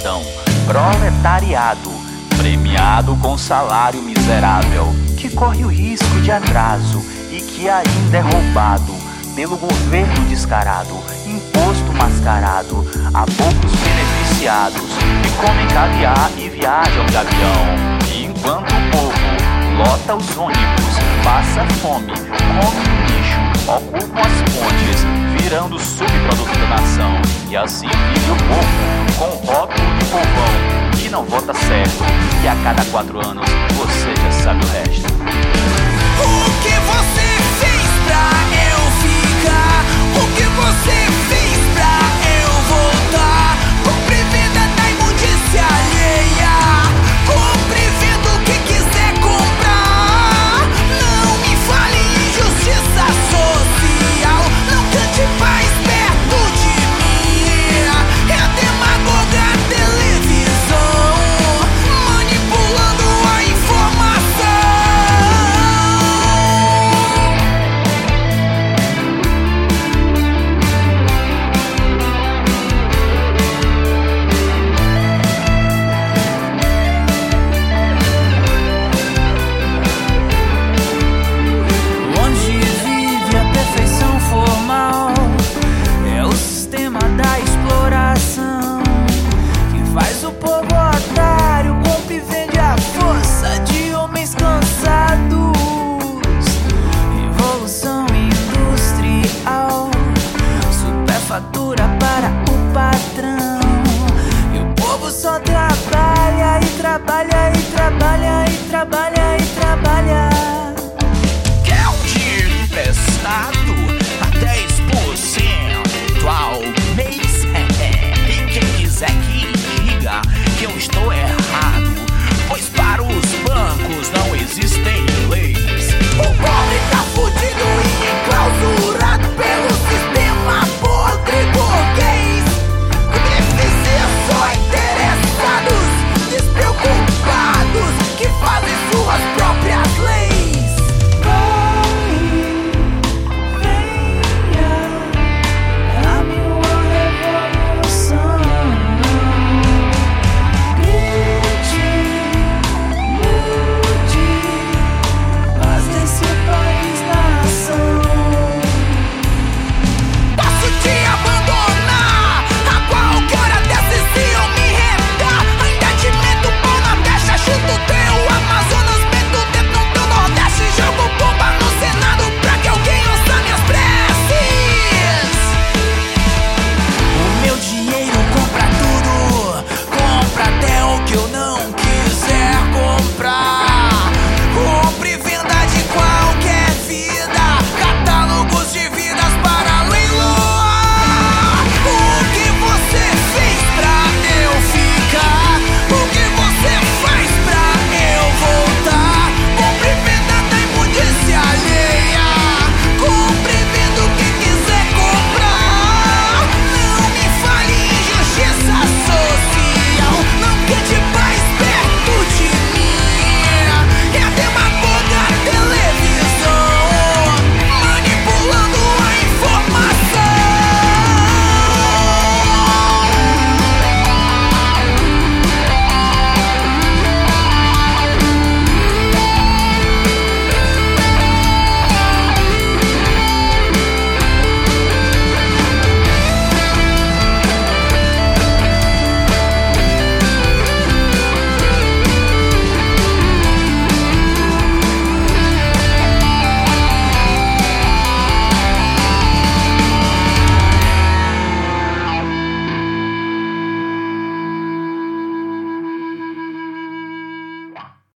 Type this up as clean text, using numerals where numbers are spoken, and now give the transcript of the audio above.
cidadão, proletariado, premiado com salário miserável, que corre o risco de atraso e que ainda é roubado pelo governo descarado, imposto mascarado a poucos beneficiados que comem caviar e viajam de avião. E enquanto o povo lota os ônibus, passa fome, come no lixo, ocupam as pontes, virando subproduto da nação. E assim vive o povo com o rótulo de povão que não vota certo, e a cada 4 anos você já sabe o resto.